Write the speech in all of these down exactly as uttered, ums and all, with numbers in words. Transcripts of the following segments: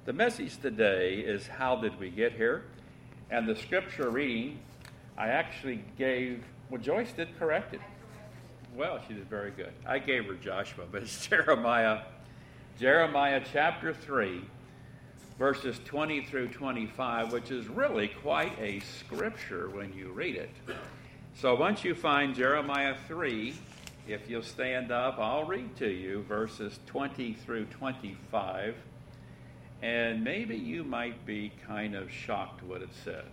The message today is How Did We Get Here? And the scripture reading, I actually gave, well, Joyce did correct it. Well, she did very good. I gave her Joshua, but it's Jeremiah, Jeremiah chapter three, verses twenty through twenty-five, which is really quite a scripture when you read it. So once you find Jeremiah three, if you'll stand up, I'll read to you verses twenty through twenty-five. And maybe you might be kind of shocked what it says.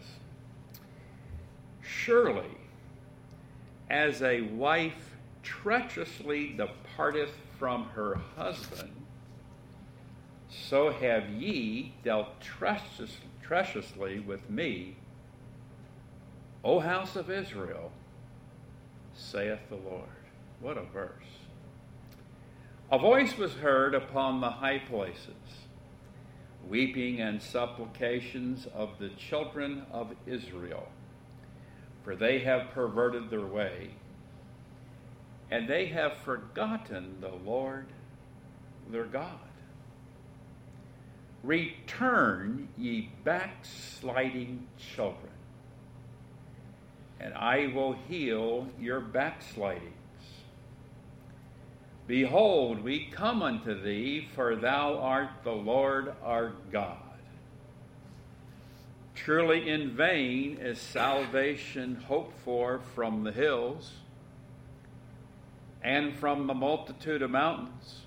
Surely, as a wife treacherously departeth from her husband, so have ye dealt treacherous, treacherously with me, O house of Israel, saith the Lord. What a verse. A voice was heard upon the high places, weeping and supplications of the children of Israel, for they have perverted their way, and they have forgotten the Lord their God. Return, ye backsliding children, and I will heal your backslidings. Behold, we come unto thee, for thou art the Lord our God. Truly in vain is salvation hoped for from the hills and from the multitude of mountains.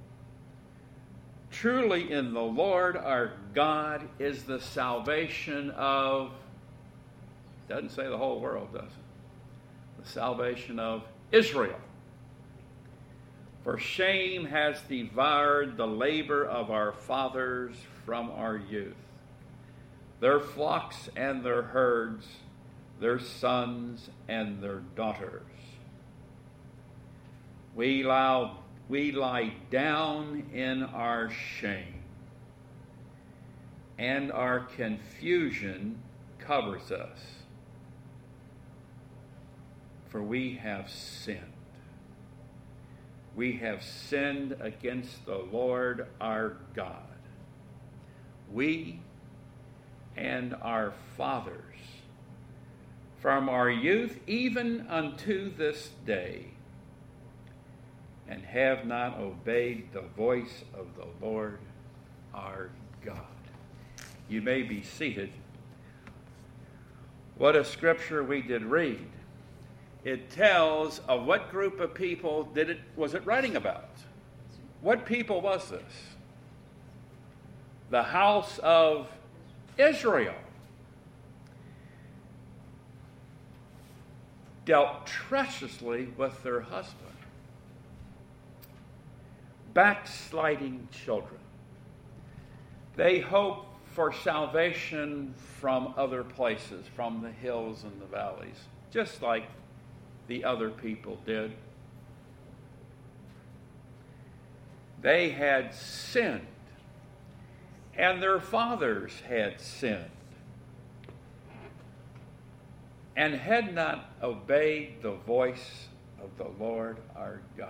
Truly in the Lord our God is the salvation of, doesn't say the whole world, does it? The salvation of Israel. For shame has devoured the labor of our fathers from our youth, their flocks and their herds, their sons and their daughters. We lie, we lie down in our shame, and our confusion covers us, for we have sinned. We have sinned against the Lord our God, we and our fathers, from our youth even unto this day, and have not obeyed the voice of the Lord our God. You may be seated. What a scripture we did read. It tells of what group of people did it was it writing about. What people was this? The house of Israel. Dealt treacherously with their husband. Backsliding children. They hope for salvation from other places, from the hills and the valleys, just like the other people did. They had sinned, and their fathers had sinned, and had not obeyed the voice of the Lord our God.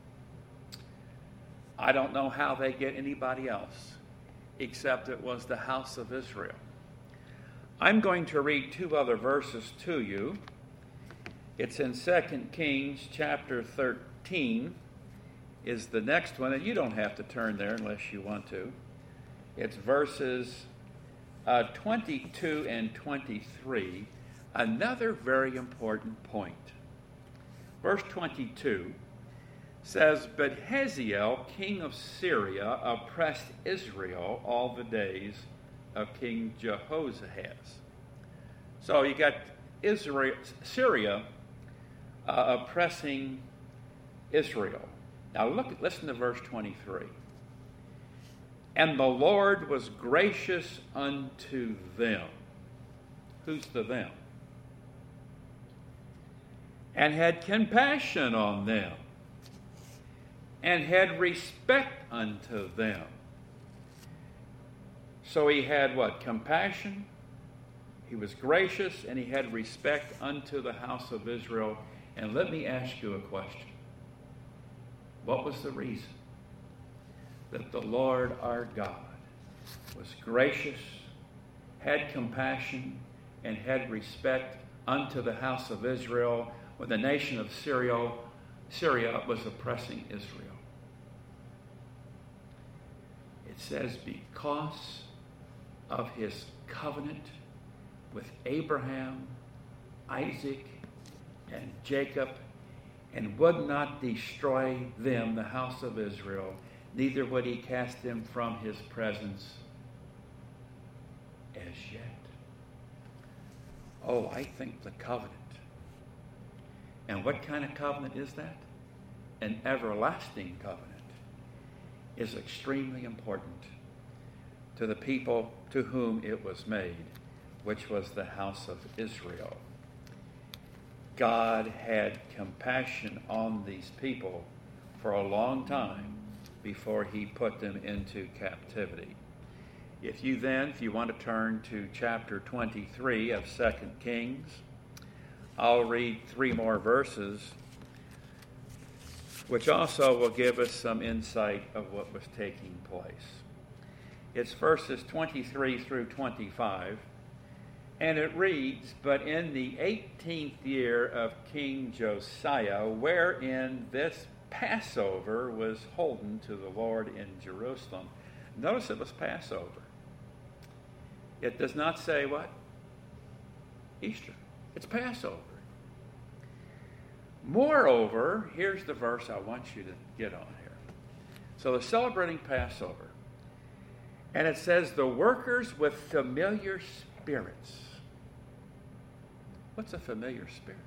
I don't know how they get anybody else, except it was the house of Israel. I'm going to read two other verses to you. It's in Second Kings chapter thirteen is the next one, and you don't have to turn there unless you want to. It's verses uh, twenty-two and twenty-three, another very important point. Verse twenty-two says, But Hazael, king of Syria, oppressed Israel all the days of King Jehoahaz. So you got Israel, Syria, Uh, oppressing Israel. Now look, listen to verse twenty-three. And the Lord was gracious unto them. Who's the them? And had compassion on them, and had respect unto them. So he had what? Compassion. He was gracious, and he had respect unto the house of Israel. And let me ask you a question. What was the reason that the Lord our God was gracious, had compassion, and had respect unto the house of Israel when the nation of Syria, Syria was oppressing Israel. It says, because of his covenant with Abraham, Isaac, and Jacob, and would not destroy them, the house of Israel, neither would he cast them from his presence as yet. Oh, I think the covenant. And what kind of covenant is that? An everlasting covenant is extremely important to the people to whom it was made, which was the house of Israel. God had compassion on these people for a long time before he put them into captivity. If you then, if you want to turn to chapter twenty-three of Second Kings, I'll read three more verses, which also will give us some insight of what was taking place. It's verses twenty-three through twenty-five, and it reads, "But in the eighteenth year of King Josiah, wherein this Passover was holden to the Lord in Jerusalem." Notice it was Passover. It does not say what? Easter. It's Passover. Moreover, here's the verse I want you to get on here. So they're celebrating Passover. And it says, the workers with familiar spirits. What's a familiar spirit?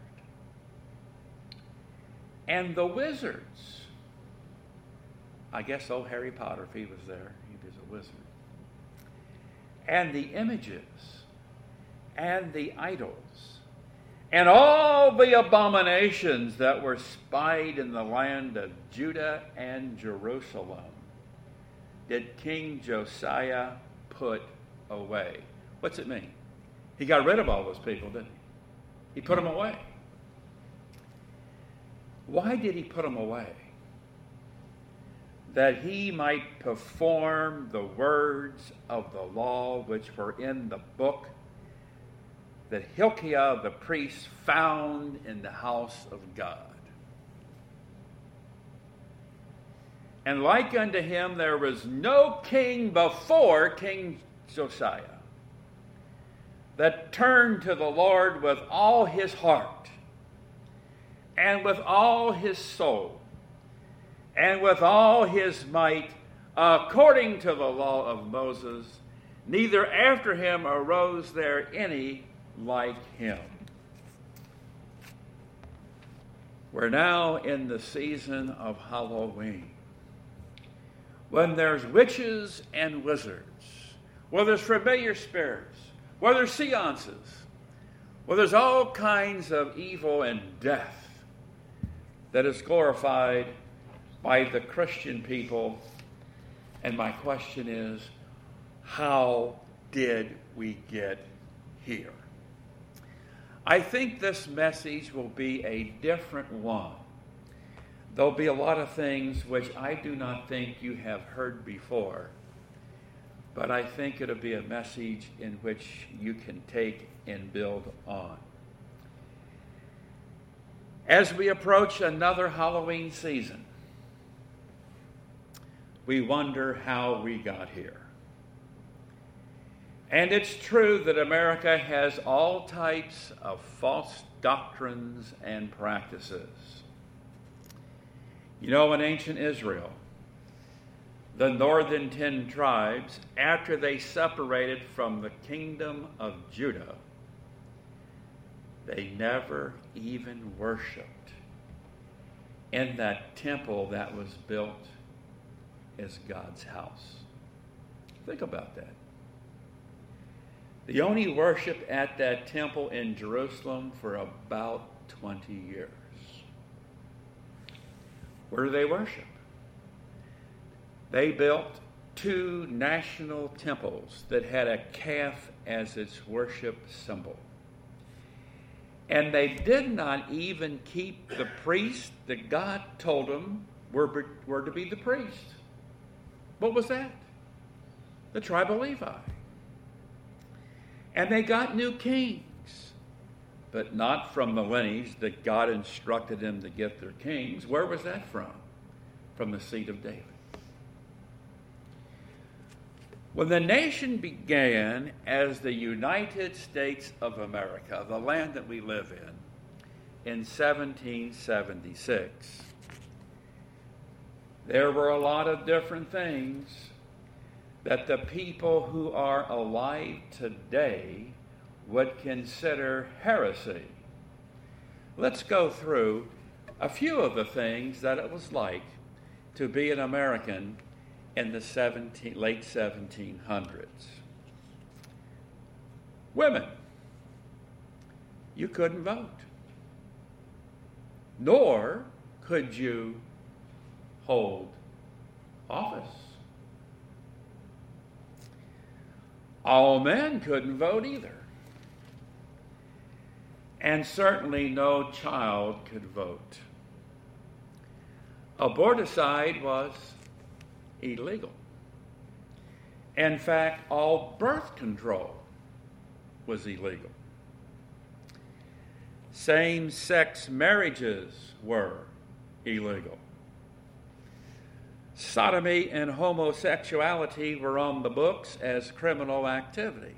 And the wizards. I guess old Harry Potter, if he was there, he was a wizard. And the images, and the idols, and all the abominations that were spied in the land of Judah and Jerusalem, did King Josiah put away. What's it mean? He got rid of all those people, didn't he? He put them away. Why did he put them away? That he might perform the words of the law which were in the book that Hilkiah the priest found in the house of God. And like unto him there was no king before King Josiah that turned to the Lord with all his heart and with all his soul and with all his might, according to the law of Moses, neither after him arose there any like him. We're now in the season of Halloween, when there's witches and wizards, where there's familiar spirits, where there's seances, where there's all kinds of evil and death that is glorified by the Christian people. And my question is, how did we get here? I think this message will be a different one. There'll be a lot of things which I do not think you have heard before, but I think it'll be a message in which you can take and build on. As we approach another Halloween season, we wonder how we got here. And it's true that America has all types of false doctrines and practices. You know, in ancient Israel, the northern ten tribes, after they separated from the kingdom of Judah, they never even worshiped in that temple that was built as God's house. Think about that. They only worshiped at that temple in Jerusalem for about twenty years. Where do they worship? They built two national temples that had a calf as its worship symbol. And they did not even keep the priests that God told them were, were to be the priests. What was that? the tribe of Levi. And they got new kings, but not from the lineage that God instructed them to get their kings. Where was that from? From the seed of David. When the nation began as the United States of America, the land that we live in, in seventeen seventy-six, there were a lot of different things that the people who are alive today would consider heresy. Let's go through a few of the things that it was like to be an American in the seventeen, late seventeen hundreds. Women, you couldn't vote, nor could you hold office. All men couldn't vote either. And certainly no child could vote. Aborticide was illegal. In fact, all birth control was illegal. Same-sex marriages were illegal. Sodomy and homosexuality were on the books as criminal activity.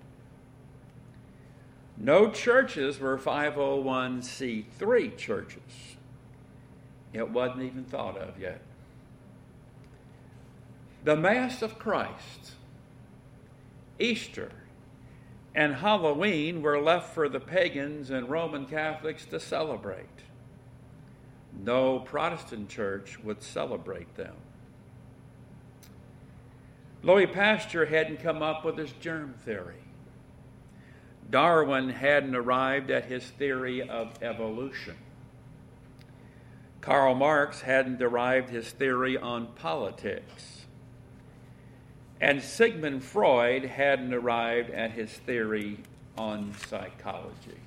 No churches were five oh one c three churches. It wasn't even thought of yet. The Mass of Christ, Easter, and Halloween were left for the pagans and Roman Catholics to celebrate. No Protestant church would celebrate them. Louis Pasteur hadn't come up with his germ theory. Darwin hadn't arrived at his theory of evolution. Karl Marx hadn't derived his theory on politics. And Sigmund Freud hadn't arrived at his theory on psychology.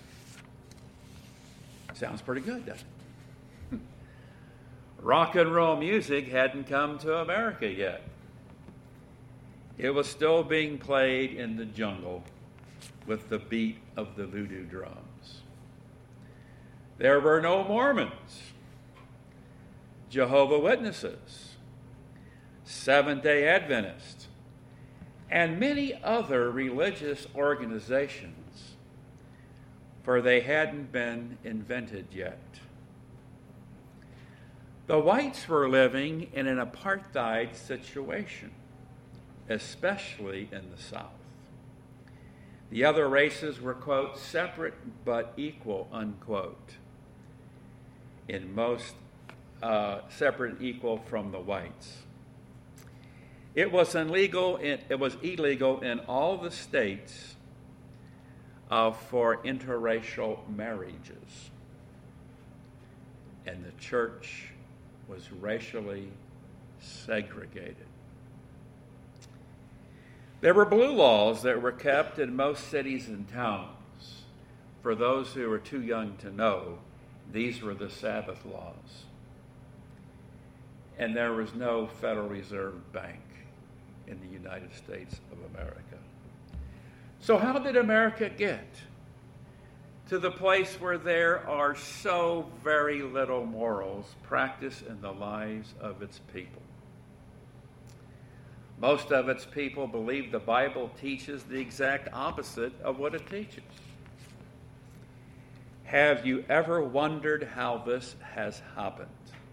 Sounds pretty good, doesn't it? Rock and roll music hadn't come to America yet. It was still being played in the jungle with the beat of the voodoo drums. There were no Mormons, Jehovah's Witnesses, Seventh-day Adventists, and many other religious organizations, for they hadn't been invented yet. The whites were living in an apartheid situation, especially in the South. The other races were, quote, separate but equal, unquote, in most uh, separate and equal from the whites. It was illegal in, it was illegal in all the states uh, for interracial marriages. And the church was racially segregated. There were blue laws that were kept in most cities and towns. For those who are too young to know, these were the Sabbath laws. And there was no Federal Reserve Bank in the United States of America. So how did America get to the place where there are so very little morals practiced in the lives of its people? Most of its people believe the Bible teaches the exact opposite of what it teaches. Have you ever wondered how this has happened?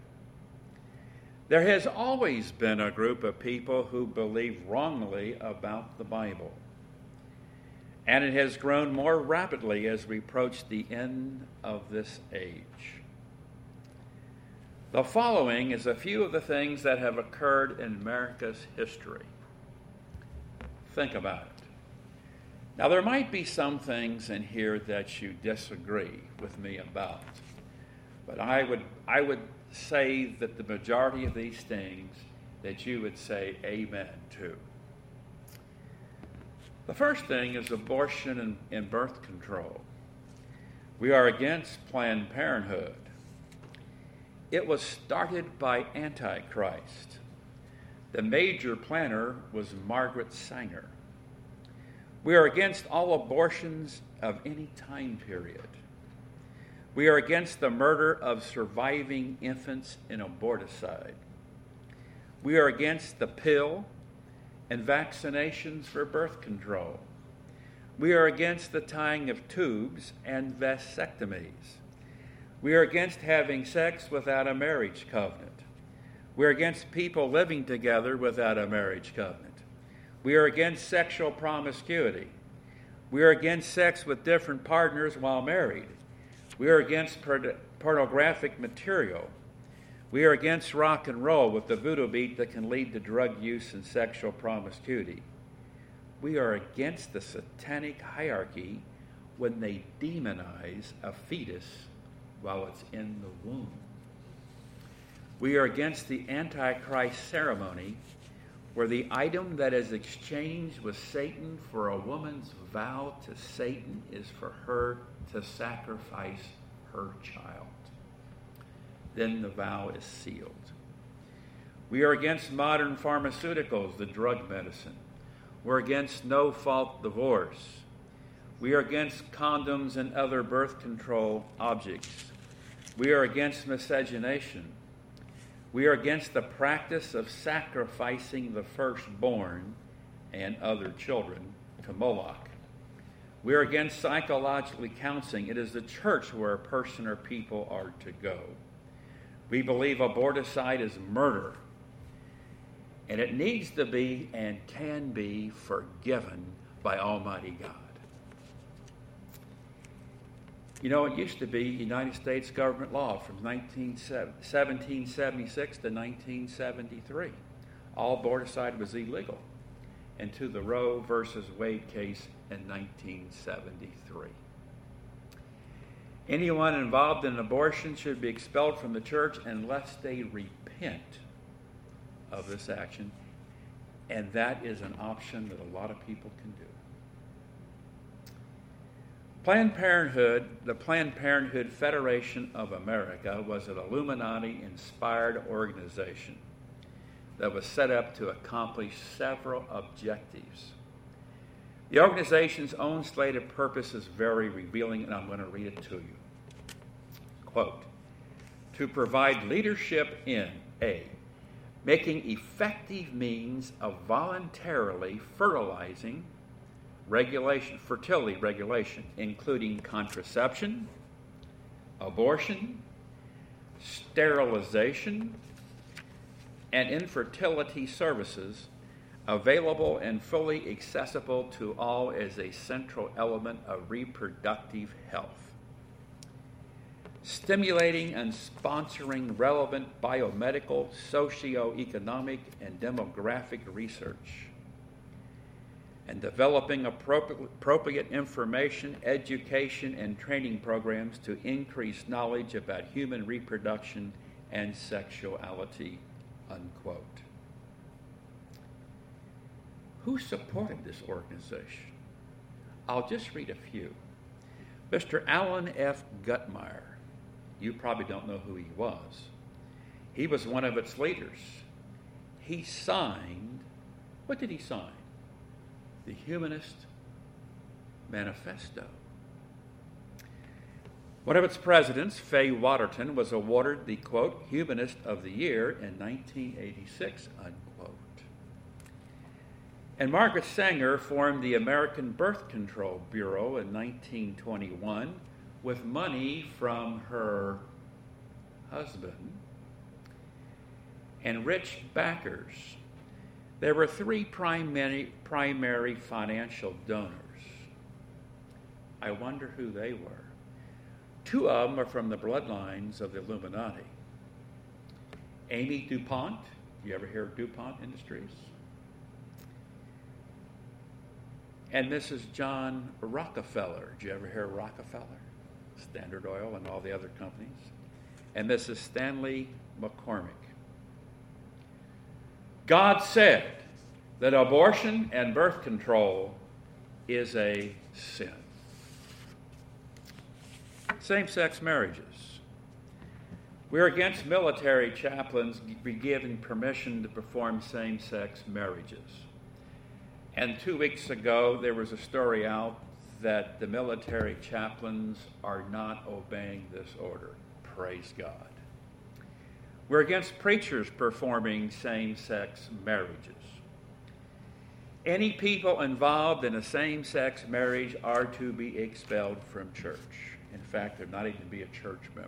There has always been a group of people who believe wrongly about the Bible. And it has grown more rapidly as we approach the end of this age. The following is a few of the things that have occurred in America's history. Think about it. Now, there might be some things in here that you disagree with me about, but I would, I would say that the majority of these things that you would say amen to. The first thing is abortion and, and birth control. We are against Planned Parenthood. It was started by Antichrist. The major planner was Margaret Sanger. We are against all abortions of any time period. We are against the murder of surviving infants in aborticide. We are against the pill and vaccinations for birth control. We are against the tying of tubes and vasectomies. We are against having sex without a marriage covenant. We are against people living together without a marriage covenant. We are against sexual promiscuity. We are against sex with different partners while married. We are against por- pornographic material. We are against rock and roll with the voodoo beat that can lead to drug use and sexual promiscuity. We are against the satanic hierarchy when they demonize a fetus while it's in the womb. We are against the Antichrist ceremony where the item that is exchanged with Satan for a woman's vow to Satan is for her to sacrifice her child. Then the vow is sealed. We are against modern pharmaceuticals, the drug medicine. We're against no-fault divorce. We are against condoms and other birth control objects. We are against miscegenation. We are against the practice of sacrificing the firstborn and other children to Moloch. We are against psychologically counseling. It is the church where a person or people are to go. We believe aborticide is murder, and it needs to be and can be forgiven by Almighty God. You know, it used to be United States government law from seventeen seventy-six to nineteen seventy-three. All aborticide was illegal until the Roe versus Wade case in nineteen seventy-three. Anyone involved in abortion should be expelled from the church unless they repent of this action, and that is an option that a lot of people can do. Planned Parenthood, the Planned Parenthood Federation of America, was an Illuminati-inspired organization that was set up to accomplish several objectives. The organization's own stated purpose is very revealing, and I'm going to read it to you. Quote, to provide leadership in A, making effective means of voluntarily fertilizing regulation, fertility regulation, including contraception, abortion, sterilization, and infertility services available and fully accessible to all as a central element of reproductive health. Stimulating and sponsoring relevant biomedical, socio-economic, and demographic research, and developing appropriate information, education, and training programs to increase knowledge about human reproduction and sexuality, unquote. Who supported this organization? I'll just read a few. Mister Alan F. Guttmeyer. You probably don't know who he was. He was one of its leaders. He signed, what did he sign? The Humanist Manifesto. One of its presidents, Fay Waterton, was awarded the, quote, Humanist of the Year in nineteen eighty-six, unquote. And Margaret Sanger formed the American Birth Control Bureau in nineteen twenty-one with money from her husband and rich backers. There were three primary, primary financial donors. I wonder who they were. Two of them are from the bloodlines of the Illuminati. Amy DuPont. You ever hear of DuPont Industries? And Missus John Rockefeller. Did you ever hear of Rockefeller? Standard Oil and all the other companies. And Missus Stanley McCormick. God said that abortion and birth control is a sin. Same-sex marriages. We're against military chaplains be given permission to perform same-sex marriages. And two weeks ago, there was a story out that the military chaplains are not obeying this order. Praise God. We're against preachers performing same-sex marriages. Any people involved in a same-sex marriage are to be expelled from church. In fact, they're not even to be a church member.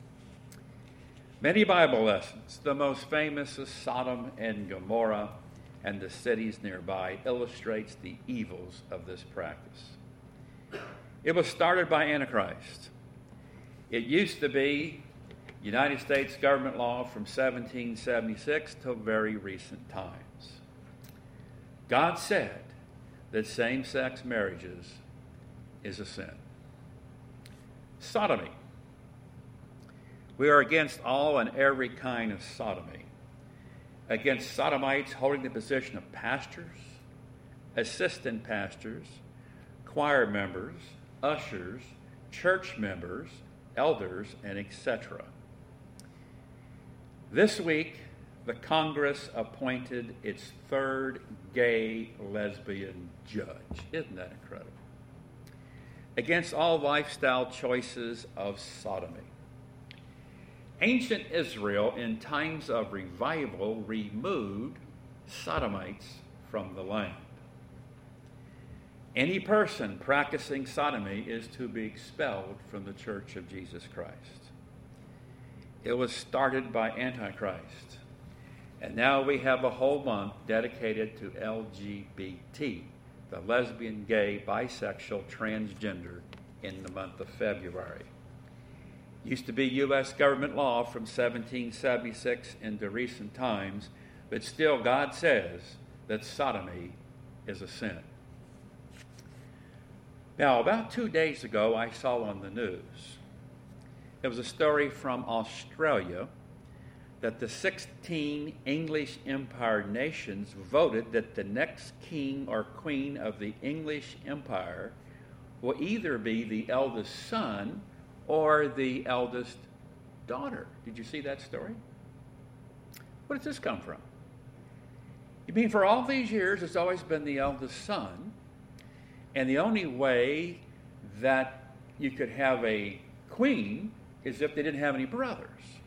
Many Bible lessons, the most famous is Sodom and Gomorrah and the cities nearby, illustrates the evils of this practice. It was started by Antichrist. It used to be United States government law from seventeen seventy-six till very recent times. God said that same-sex marriages is a sin. Sodomy. We are against all and every kind of sodomy. Against sodomites holding the position of pastors, assistant pastors, choir members, ushers, church members, elders, and et cetera. This week, the Congress appointed its third gay lesbian judge. Isn't that incredible? Against all lifestyle choices of sodomy. Ancient Israel, in times of revival, removed sodomites from the land. Any person practicing sodomy is to be expelled from the Church of Jesus Christ. It was started by Antichrist, and now we have a whole month dedicated to L G B T, the lesbian, gay, bisexual, transgender, in the month of February. Used to be U S government law from seventeen seventy-six into recent times, but still God says that sodomy is a sin. Now, about two days ago, I saw on the news, it was a story from Australia that the sixteen English Empire nations voted that the next king or queen of the English Empire will either be the eldest son or the eldest daughter. Did you see that story? Where does this come from? You mean for all these years it's always been the eldest son, and the only way that you could have a queen is if they didn't have any brothers.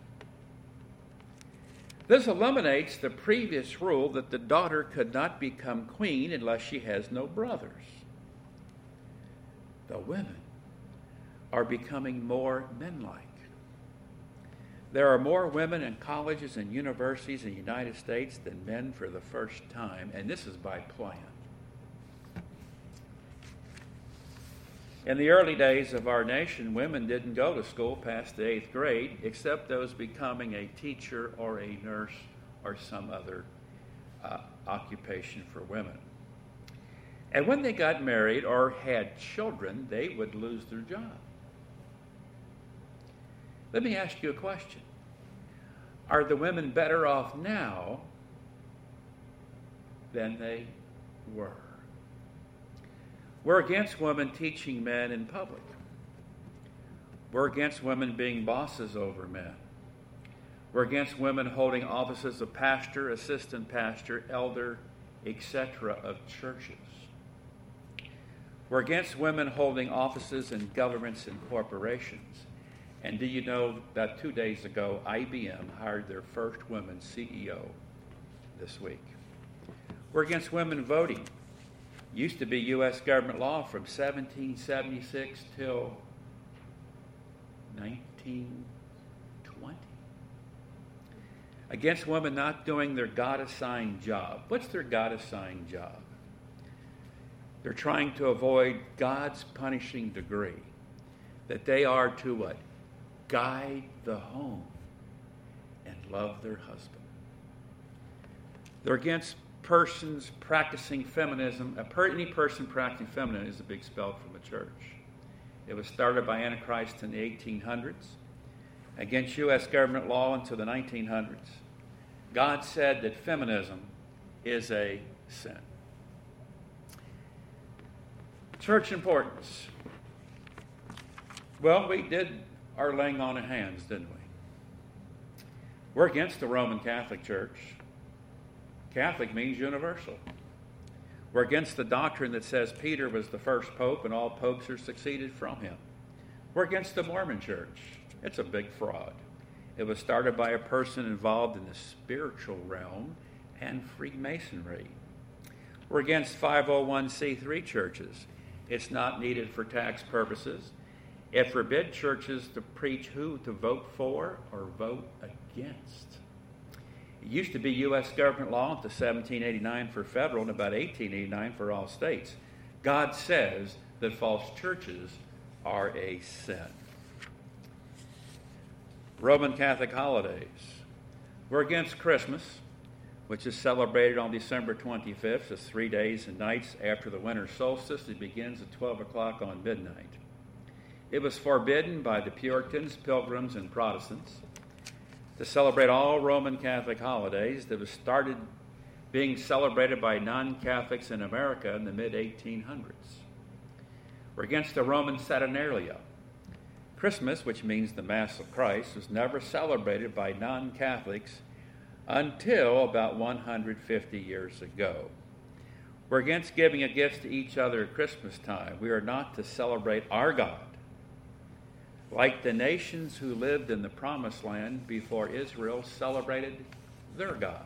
This eliminates the previous rule that the daughter could not become queen unless she has no brothers. The women are becoming more men-like. There are more women in colleges and universities in the United States than men for the first time, and this is by plan. In the early days of our nation, women didn't go to school past the eighth grade, except those becoming a teacher or a nurse or some other uh, occupation for women. And when they got married or had children, they would lose their job. Let me ask you a question. Are the women better off now than they were? We're against women teaching men in public. We're against women being bosses over men. We're against women holding offices of pastor, assistant pastor, elder, et cetera of churches. We're against women holding offices in governments and corporations. And do you know that two days ago, I B M hired their first woman C E O this week? We're against women voting. Used to be U S government law from seventeen seventy-six till nineteen twenty. Against women not doing their God-assigned job. What's their God-assigned job? They're trying to avoid God's punishing decree that they are to what? Guide the home and love their husband. They're against persons practicing feminism. A per, any person practicing feminism is to be expelled from the church. It was started by Antichrist in the eighteen hundreds, against U S government law until the nineteen hundreds. God said that feminism is a sin. Church importance. Well, we did our laying on of hands, didn't we? We're against the Roman Catholic Church. Catholic means universal. We're against the doctrine that says Peter was the first pope and all popes are succeeded from him. We're against the Mormon Church. It's a big fraud. It was started by a person involved in the spiritual realm and Freemasonry. We're against five oh one c three churches. It's not needed for tax purposes. It forbids churches to preach who to vote for or vote against. It used to be U S government law until seventeen eighty-nine for federal and about eighteen eighty-nine for all states. God says that false churches are a sin. Roman Catholic holidays. We're against Christmas, which is celebrated on December twenty-fifth. It's three days and nights after the winter solstice. It begins at twelve o'clock on midnight. It was forbidden by the Puritans, Pilgrims, and Protestants to celebrate all Roman Catholic holidays that was started being celebrated by non-Catholics in America in the mid eighteen hundreds. We're against the Roman Saturnalia. Christmas, which means the Mass of Christ, was never celebrated by non-Catholics until about one hundred fifty years ago. We're against giving a gift to each other at Christmas time. We are not to celebrate our God like the nations who lived in the Promised Land before Israel celebrated their gods.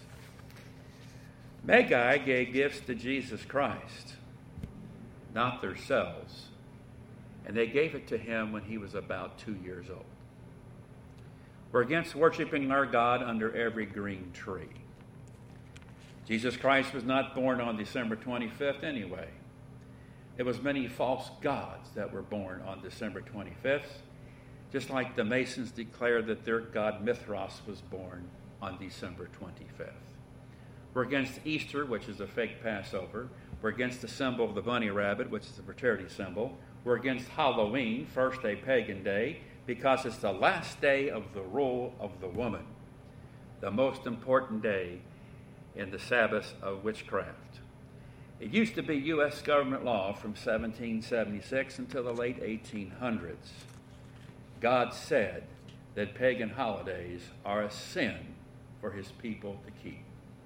Magi gave gifts to Jesus Christ, not themselves, and they gave it to him when he was about two years old. We're against worshiping our God under every green tree. Jesus Christ was not born on December twenty-fifth anyway. It was many false gods that were born on December twenty-fifth, just like the Masons declared that their god Mithras was born on December twenty-fifth. We're against Easter, which is a fake Passover. We're against the symbol of the bunny rabbit, which is a fertility symbol. We're against Halloween, first a pagan day, because it's the last day of the rule of the woman, the most important day in the Sabbath of witchcraft. It used to be U S government law from seventeen seventy-six until the late eighteen hundreds. God said that pagan holidays are a sin for his people to keep.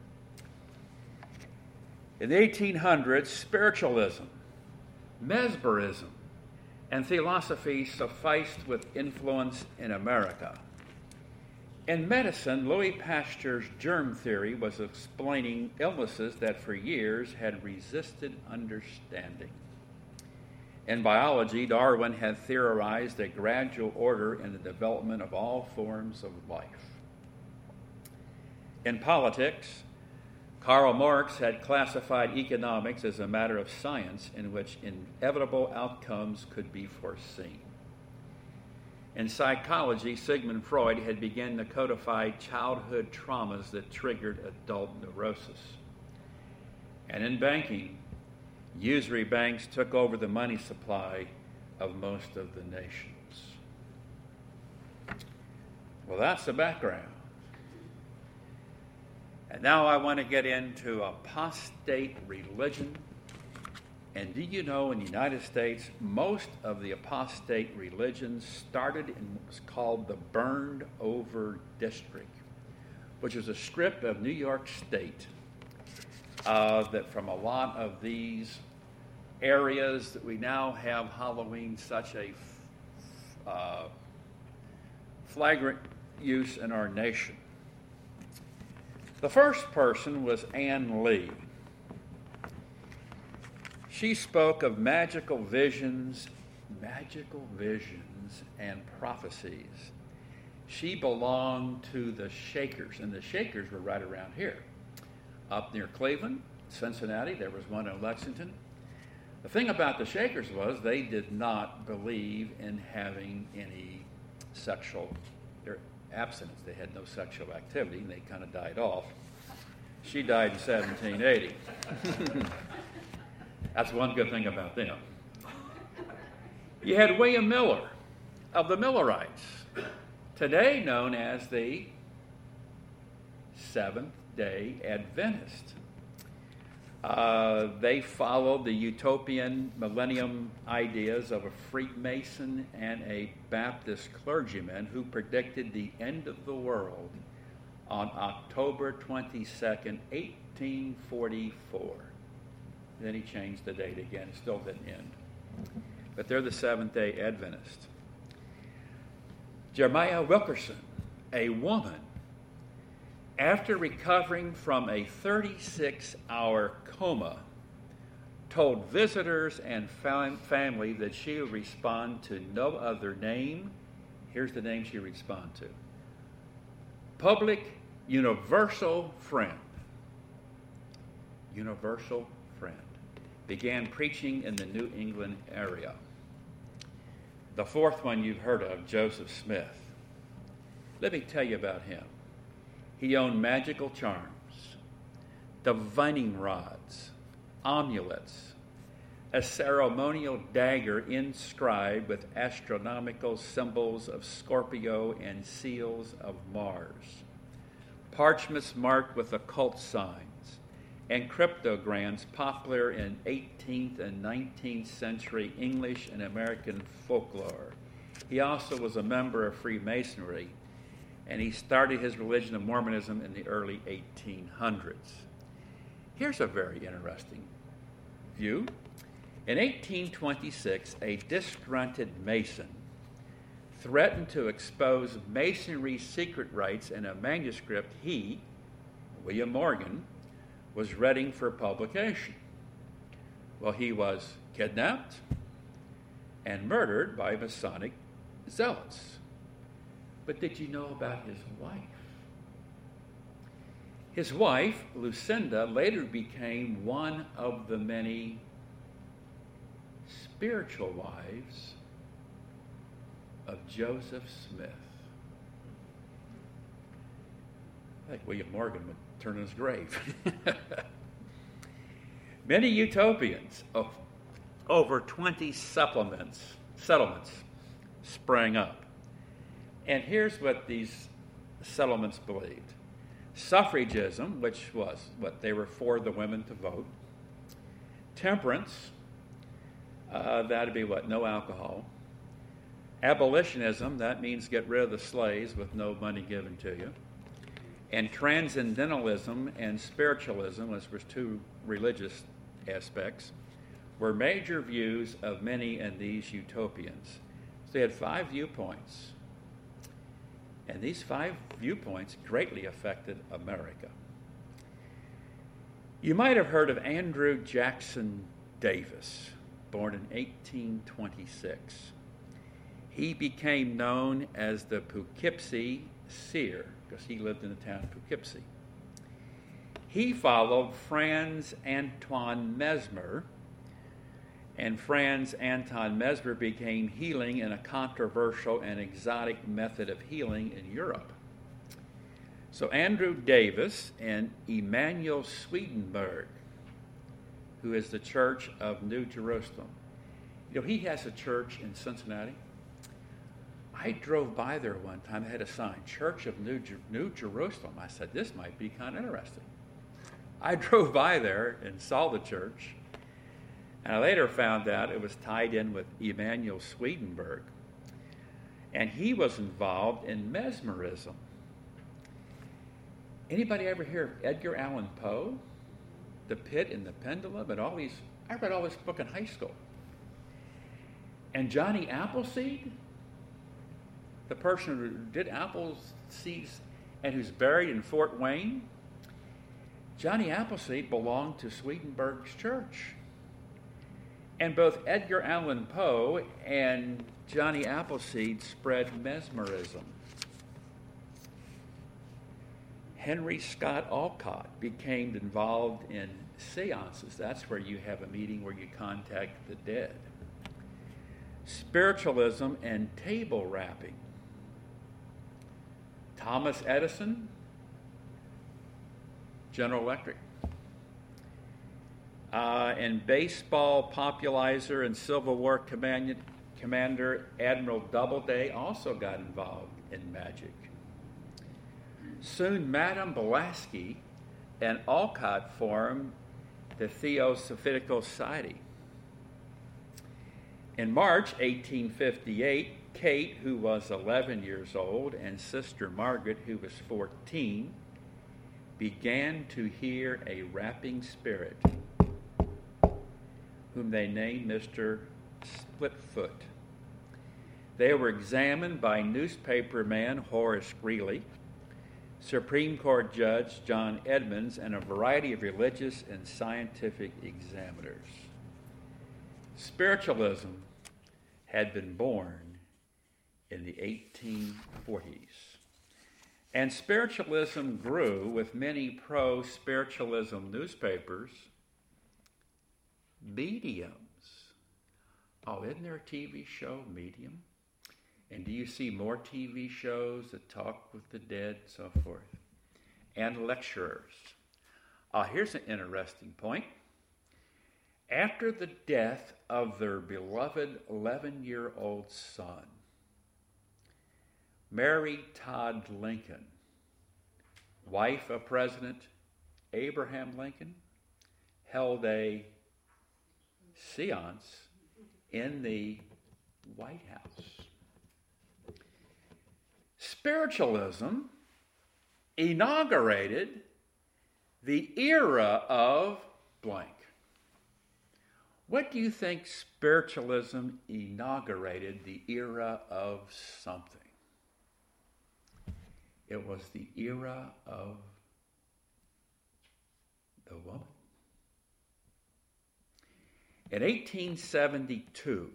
In the eighteen hundreds, spiritualism, mesmerism, and theosophy sufficed with influence in America. In medicine, Louis Pasteur's germ theory was explaining illnesses that for years had resisted understanding. In biology, Darwin had theorized a gradual order in the development of all forms of life. In politics, Karl Marx had classified economics as a matter of science in which inevitable outcomes could be foreseen. In psychology, Sigmund Freud had begun to codify childhood traumas that triggered adult neurosis. And in banking, usury banks took over the money supply of most of the nations. Well, that's the background. And now I want to get into apostate religion. And do you know, in the United States, most of the apostate religions started in what was called the Burned Over District, which is a strip of New York State uh, that from a lot of these areas that we now have Halloween such a uh, flagrant use in our nation. The first person was Ann Lee. She spoke of magical visions, magical visions and prophecies. She belonged to the Shakers, and the Shakers were right around here. Up near Cleveland, Cincinnati, there was one in Lexington. The thing about the Shakers was they did not believe in having any sexual abstinence. They had no sexual activity, and they kind of died off. She died in seventeen eighty. That's one good thing about them. You had William Miller of the Millerites, today known as the Seventh-day Adventist. Uh, they followed the utopian millennium ideas of a Freemason and a Baptist clergyman who predicted the end of the world on October twenty-second, eighteen forty-four. Then he changed the date again. It still didn't end. But they're the Seventh-day Adventists. Jeremiah Wilkerson, a woman, after recovering from a thirty-six hour coma, told visitors and fam- family that she would respond to no other name. Here's the name she would respond to. Public Universal Friend. Universal Friend. Began preaching in the New England area. The fourth one you've heard of, Joseph Smith. Let me tell you about him. He owned magical charms, divining rods, amulets, a ceremonial dagger inscribed with astronomical symbols of Scorpio and seals of Mars, parchments marked with occult signs, and cryptograms popular in eighteenth and nineteenth century English and American folklore. He also was a member of Freemasonry, and he started his religion of Mormonism in the early eighteen hundreds. Here's a very interesting view. In eighteen twenty-six, a disgruntled Mason threatened to expose Masonry's secret rites in a manuscript he, William Morgan, was ready for publication. Well, he was kidnapped and murdered by Masonic zealots. But did you know about his wife? His wife, Lucinda, later became one of the many spiritual wives of Joseph Smith. I think William Morgan would turn in his grave. Many utopians of over twenty supplements, settlements sprang up. And here's what these settlements believed. Suffragism, which was what they were for the women to vote. Temperance, uh, that'd be what? No alcohol. Abolitionism, that means get rid of the slaves with no money given to you. And transcendentalism and spiritualism, which was two religious aspects, were major views of many in these utopians. So they had five viewpoints. And these five viewpoints greatly affected America. You might have heard of Andrew Jackson Davis, born in eighteen twenty-six. He became known as the Poughkeepsie Seer because he lived in the town of Poughkeepsie. He followed Franz Antoine Mesmer, and Franz Anton Mesmer became healing in a controversial and exotic method of healing in Europe. So Andrew Davis and Emanuel Swedenborg, who is the Church of New Jerusalem. You know, he has a church in Cincinnati. I drove by there one time. They had a sign, Church of New, Jer- New Jerusalem. I said, this might be kind of interesting. I drove by there and saw the church. And I later found out it was tied in with Emanuel Swedenborg. And he was involved in mesmerism. Anybody ever hear of Edgar Allan Poe? The Pit and the Pendulum and all these. I read all this book in high school. And Johnny Appleseed, the person who did Appleseed and who's buried in Fort Wayne, Johnny Appleseed belonged to Swedenborg's church. And both Edgar Allan Poe and Johnny Appleseed spread mesmerism. Henry Scott Alcott became involved in seances. That's where you have a meeting where you contact the dead. Spiritualism and table rapping. Thomas Edison, General Electric. Uh, and baseball popularizer and Civil War command, commander Admiral Doubleday also got involved in magic. Soon Madame Blavatsky and Alcott formed the Theosophical Society. In March eighteen fifty-eight, Kate, who was eleven years old, and Sister Margaret, who was fourteen, began to hear a rapping spirit, whom they named Mister Splitfoot. They were examined by newspaperman Horace Greeley, Supreme Court Judge John Edmonds, and a variety of religious and scientific examiners. Spiritualism had been born in the eighteen forties. And spiritualism grew with many pro-spiritualism newspapers, mediums. Oh, isn't there a T V show, Medium? And do you see more T V shows that talk with the dead, so forth? And lecturers. Uh, here's an interesting point. After the death of their beloved eleven-year-old son, Mary Todd Lincoln, wife of President Abraham Lincoln, held a seance in the White House. Spiritualism inaugurated the era of blank. What do you think spiritualism inaugurated the era of something? It was the era of the woman. In eighteen seventy-two,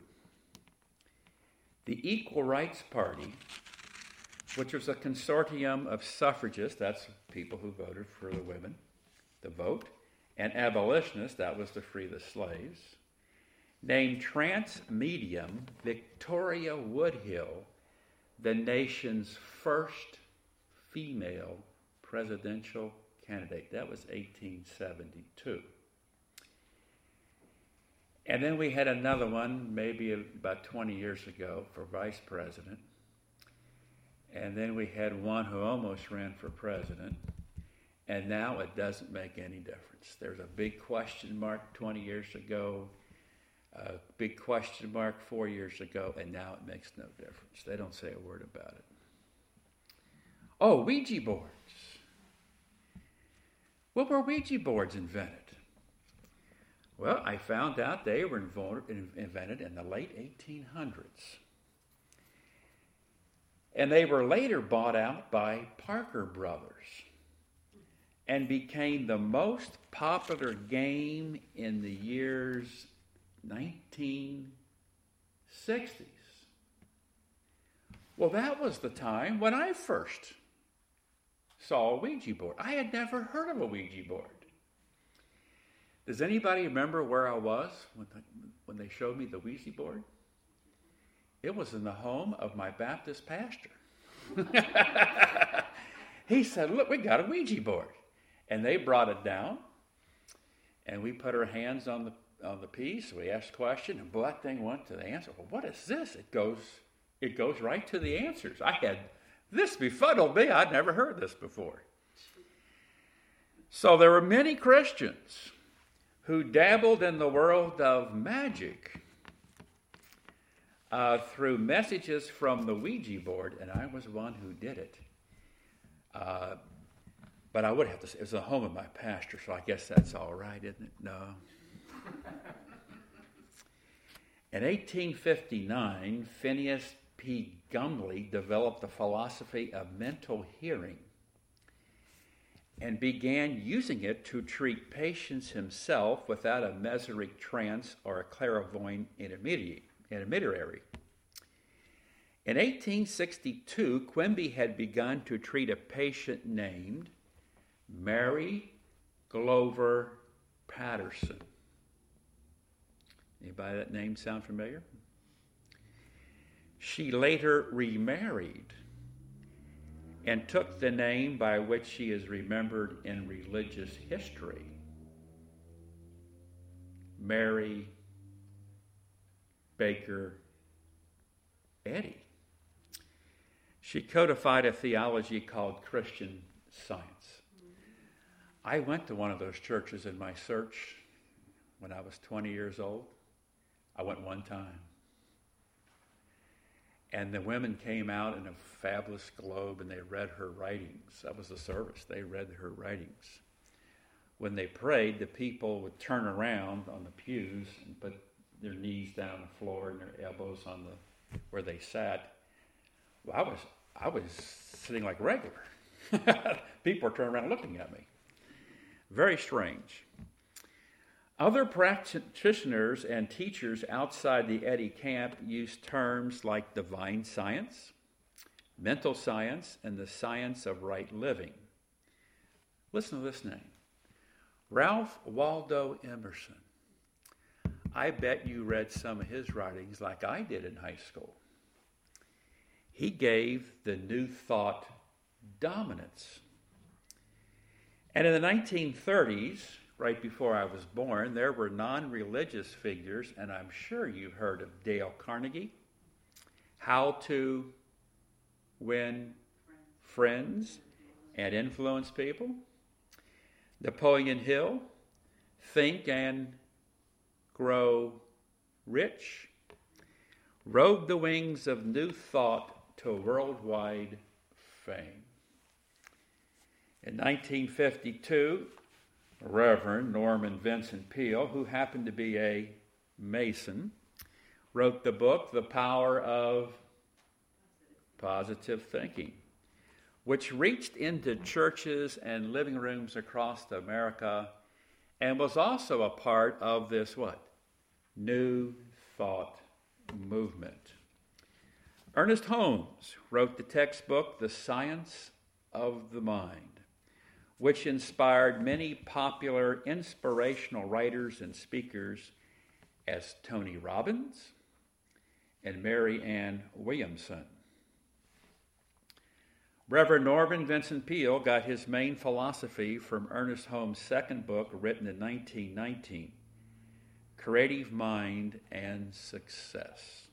the Equal Rights Party, which was a consortium of suffragists, that's people who voted for the women, the vote, and abolitionists, that was to free the slaves, named trans medium Victoria Woodhull the nation's first female presidential candidate. That was eighteen seventy-two. And then we had another one, maybe about twenty years ago, for vice president. And then we had one who almost ran for president. And now it doesn't make any difference. There's a big question mark twenty years ago, a big question mark four years ago, and now it makes no difference. They don't say a word about it. Oh, Ouija boards. When were Ouija boards invented? Well, I found out they were invented in the late eighteen hundreds. And they were later bought out by Parker Brothers and became the most popular game in the years nineteen sixties. Well, that was the time when I first saw a Ouija board. I had never heard of a Ouija board. Does anybody remember where I was when, the, when they showed me the Ouija board? It was in the home of my Baptist pastor. He said, look, we got a Ouija board. And they brought it down, and we put our hands on the on the piece, we asked a question, and boy, that thing went to the answer. Well, what is this? It goes, it goes right to the answers. I had, this befuddled me. I'd never heard this before. So there were many Christians who dabbled in the world of magic uh, through messages from the Ouija board, and I was one who did it. Uh, but I would have to say, it was the home of my pastor, so I guess that's all right, isn't it? No. In eighteen fifty-nine, Phineas P. Gumley developed the philosophy of mental hearing and began using it to treat patients himself without a mesmeric trance or a clairvoyant intermediary. In eighteen sixty-two, Quimby had begun to treat a patient named Mary Glover Patterson. Anybody that name sound familiar? She later remarried and took the name by which she is remembered in religious history, Mary Baker Eddy. She codified a theology called Christian Science. I went to one of those churches in my search when I was twenty years old. I went one time. And the women came out in a fabulous globe and they read her writings. That was the service. They read her writings. When they prayed, the people would turn around on the pews and put their knees down on the floor and their elbows on the where they sat. Well, I was I was sitting like regular. People were turning around looking at me. Very strange. Other practitioners and teachers outside the Eddy camp used terms like divine science, mental science, and the science of right living. Listen to this name. Ralph Waldo Emerson. I bet you read some of his writings like I did in high school. He gave the New Thought dominance. And in the nineteen thirties, right before I was born, there were non-religious figures, and I'm sure you've heard of Dale Carnegie, How to Win Friends and Influence People, Napoleon Hill, Think and Grow Rich, rode the wings of New Thought to worldwide fame. In nineteen fifty-two, Reverend Norman Vincent Peale, who happened to be a Mason, wrote the book, The Power of Positive Thinking, which reached into churches and living rooms across America and was also a part of this, what? New Thought movement. Ernest Holmes wrote the textbook, The Science of the Mind, which inspired many popular inspirational writers and speakers as Tony Robbins and Mary Ann Williamson. Reverend Norman Vincent Peale got his main philosophy from Ernest Holmes' second book, written in nineteen nineteen, Creative Mind and Success.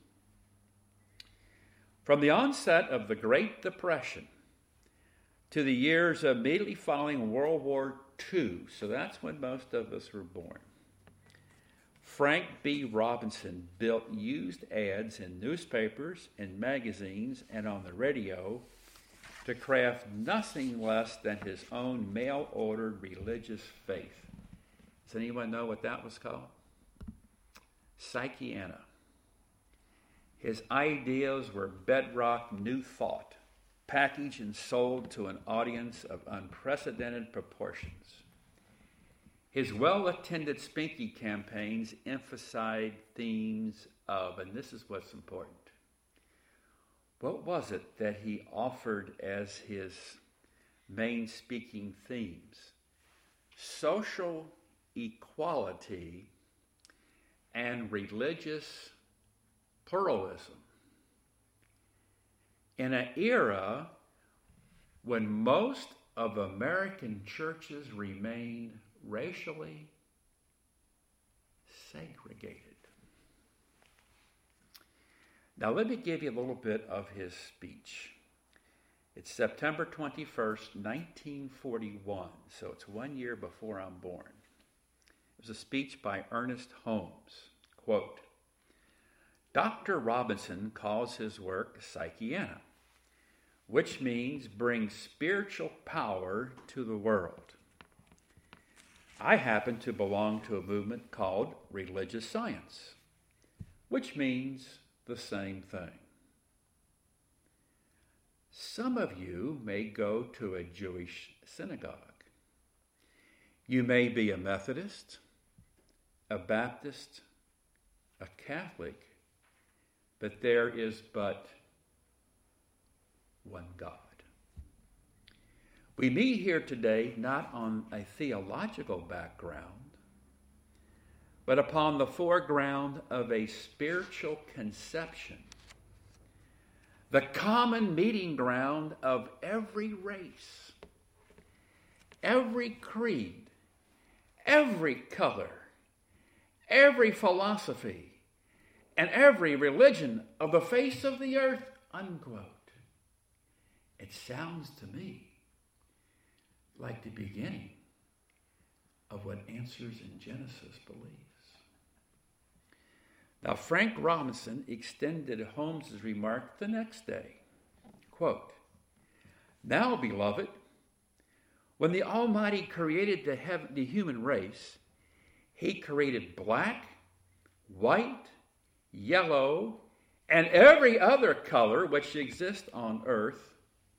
From the onset of the Great Depression to the years immediately following World War Two, so that's when most of us were born, Frank B. Robinson built used ads in newspapers, in magazines, and on the radio to craft nothing less than his own mail-ordered religious faith. Does anyone know what that was called? Psychiana. His ideas were bedrock New Thought, packaged and sold to an audience of unprecedented proportions. His well-attended speaking campaigns emphasized themes of, and this is what's important, what was it that he offered as his main speaking themes? Social equality and religious pluralism. In an era when most of American churches remain racially segregated. Now let me give you a little bit of his speech. It's September twenty-first, nineteen forty-one, so it's one year before I'm born. It was a speech by Ernest Holmes. Quote, Doctor Robinson calls his work Psychiana, which means bring spiritual power to the world. I happen to belong to a movement called religious science, which means the same thing. Some of you may go to a Jewish synagogue. You may be a Methodist, a Baptist, a Catholic, but there is but one God. We meet here today not on a theological background, but upon the foreground of a spiritual conception, the common meeting ground of every race, every creed, every color, every philosophy, and every religion of the face of the earth, unquote. It sounds to me like the beginning of what Answers in Genesis believes. Now, Frank Robinson extended Holmes's remark the next day. Quote, "Now, beloved, when the Almighty created the, heaven, the human race, he created black, white, yellow, and every other color which exists on earth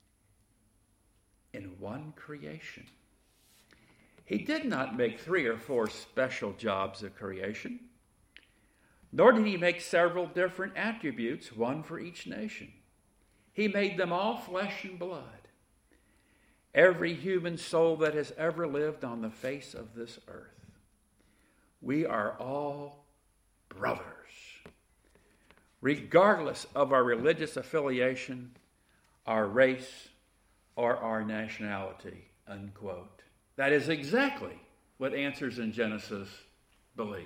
in one creation. He did not make three or four special jobs of creation, nor did he make several different attributes, one for each nation. He made them all flesh and blood. Every human soul that has ever lived on the face of this earth. We are all brothers, regardless of our religious affiliation, our race, or our nationality," unquote. That is exactly what Answers in Genesis believes.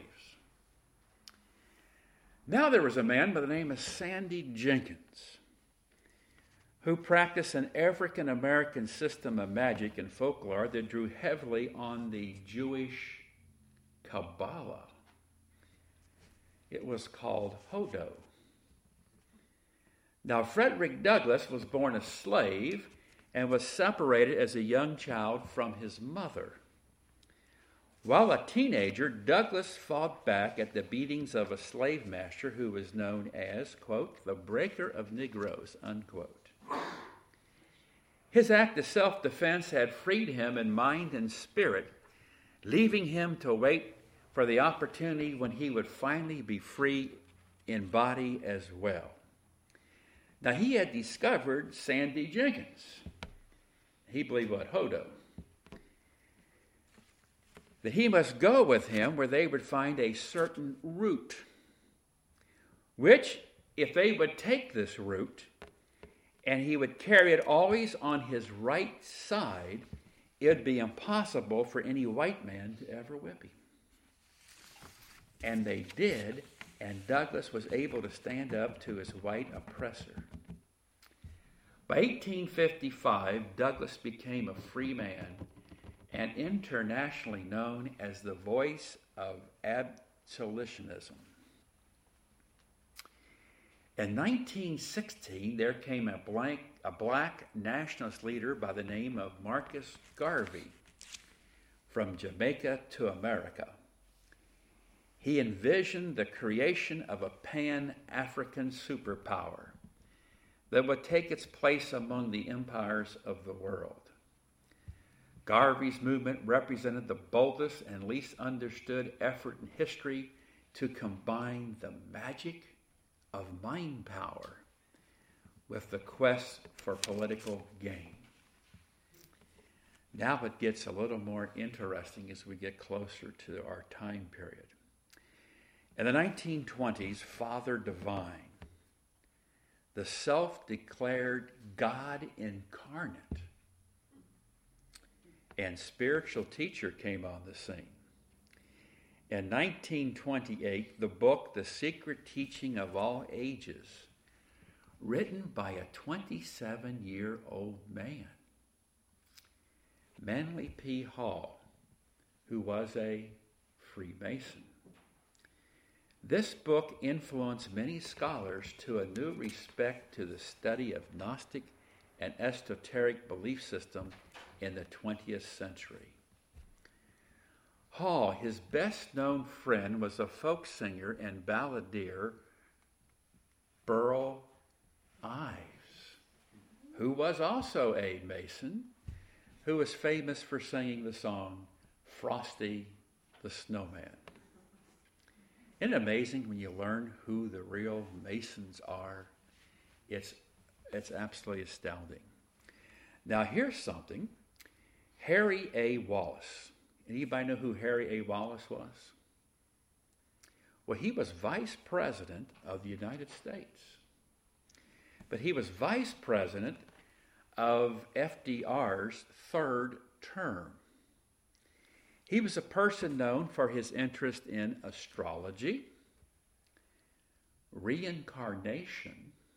Now there was a man by the name of Sandy Jenkins who practiced an African-American system of magic and folklore that drew heavily on the Jewish Kabbalah. It was called Hodo. Now, Frederick Douglass was born a slave and was separated as a young child from his mother. While a teenager, Douglass fought back at the beatings of a slave master who was known as, quote, the breaker of Negroes, unquote. His act of self-defense had freed him in mind and spirit, leaving him to wait for the opportunity when he would finally be free in body as well. Now, he had discovered Sandy Jenkins. He believed what? Hodo. That he must go with him where they would find a certain root, which, if they would take this root, and he would carry it always on his right side, it would be impossible for any white man to ever whip him. And they did, and Douglass was able to stand up to his white oppressor. By eighteen fifty-five, Douglass became a free man and internationally known as the voice of abolitionism. In nineteen sixteen, there came a, blank, a black nationalist leader by the name of Marcus Garvey from Jamaica to America. He envisioned the creation of a pan-African superpower that would take its place among the empires of the world. Garvey's movement represented the boldest and least understood effort in history to combine the magic of mind power with the quest for political gain. Now it gets a little more interesting as we get closer to our time period. In the nineteen twenties, Father Divine, the self-declared God incarnate and spiritual teacher, came on the scene. In nineteen twenty-eight, the book, The Secret Teaching of All Ages, written by a twenty-seven-year-old man, Manly P. Hall, who was a Freemason. This book influenced many scholars to a new respect to the study of Gnostic and esoteric belief system in the twentieth century. Hall, his best-known friend, was a folk singer and balladeer, Burl Ives, who was also a Mason, who was famous for singing the song Frosty the Snowman. Isn't it amazing when you learn who the real Masons are? It's, it's absolutely astounding. Now, here's something. Harry A. Wallace. Anybody know who Harry A. Wallace was? Well, he was vice president of the United States. But he was vice president of F D R's third term. He was a person known for his interest in astrology, reincarnation,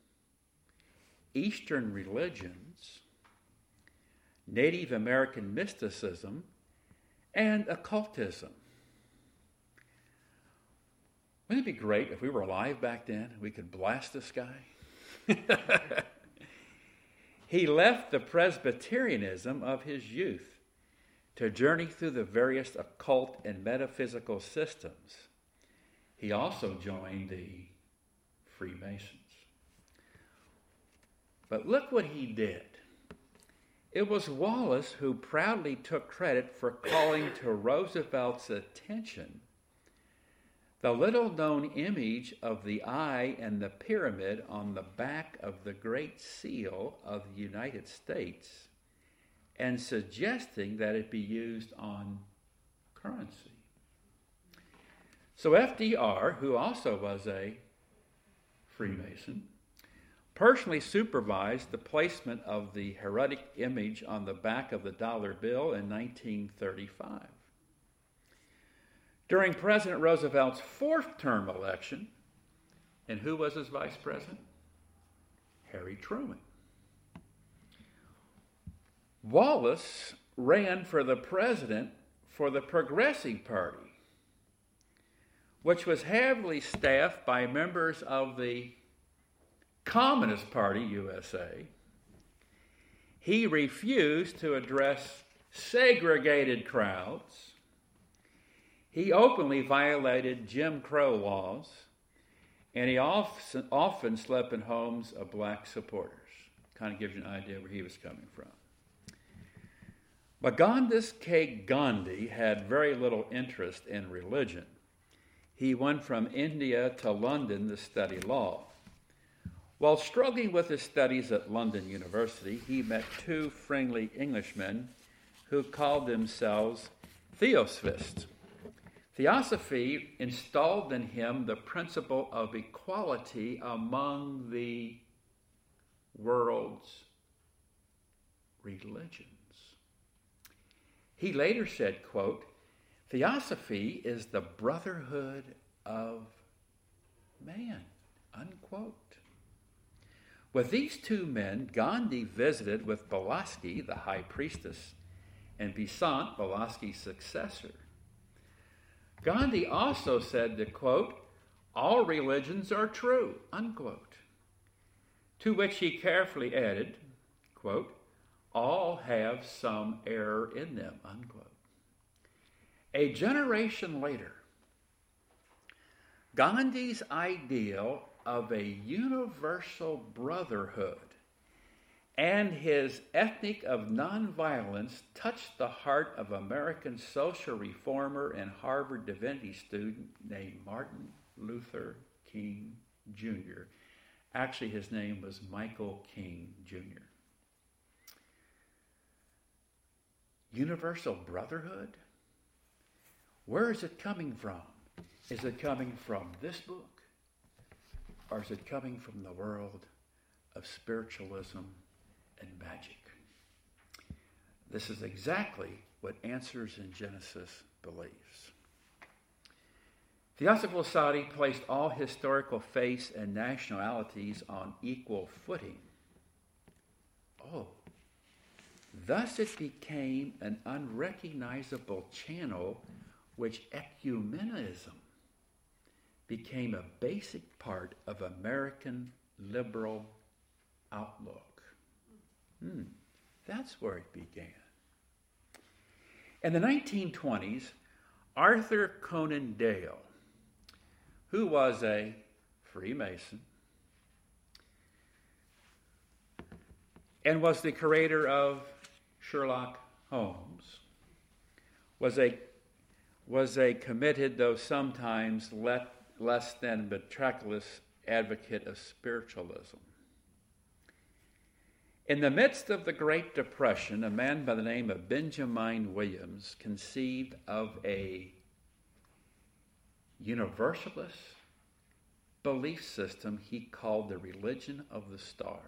Eastern religions, Native American mysticism, and occultism. Wouldn't it be great if we were alive back then? We could blast this guy. He left the Presbyterianism of his youth to journey through the various occult and metaphysical systems. He also joined the Freemasons. But look what he did. It was Wallace who proudly took credit for calling to Roosevelt's attention the little-known image of the eye and the pyramid on the back of the Great Seal of the United States, and suggesting that it be used on currency. So F D R, who also was a Freemason, personally supervised the placement of the heretic image on the back of the dollar bill in nineteen thirty-five. During President Roosevelt's fourth term election, and who was his vice president? Harry Truman. Wallace ran for the president for the Progressive Party, which was heavily staffed by members of the Communist Party, U S A. He refused to address segregated crowds. He openly violated Jim Crow laws, and he often, often slept in homes of black supporters. Kind of gives you an idea where he was coming from. Mohandas K. Gandhi had very little interest in religion. He went from India to London to study law. While struggling with his studies at London University, he met two friendly Englishmen who called themselves Theosophists. Theosophy installed in him the principle of equality among the world's religions. He later said, quote, "Theosophy is the brotherhood of man," unquote. With these two men, Gandhi visited with Blavatsky, the high priestess, and Besant, Blavatsky's successor. Gandhi also said that, quote, "all religions are true," unquote. To which he carefully added, quote, "all have some error in them," unquote. A generation later, Gandhi's ideal of a universal brotherhood and his ethic of nonviolence touched the heart of American social reformer and Harvard divinity student named Martin Luther King Junior Actually, his name was Michael King Junior Universal brotherhood? Where is it coming from? Is it coming from this book? Or is it coming from the world of spiritualism and magic? This is exactly what Answers in Genesis believes. Theosophical Society placed all historical faiths and nationalities on equal footing. Oh, thus it became an unrecognizable channel which ecumenism became a basic part of American liberal outlook. Hmm, that's where it began. In the nineteen twenties, Arthur Conan Doyle, who was a Freemason and was the creator of Sherlock Holmes, was a was a committed, though sometimes let, less than meticulous advocate of spiritualism. In the midst of the Great Depression, a man by the name of Benjamin Williams conceived of a universalist belief system he called the religion of the stars.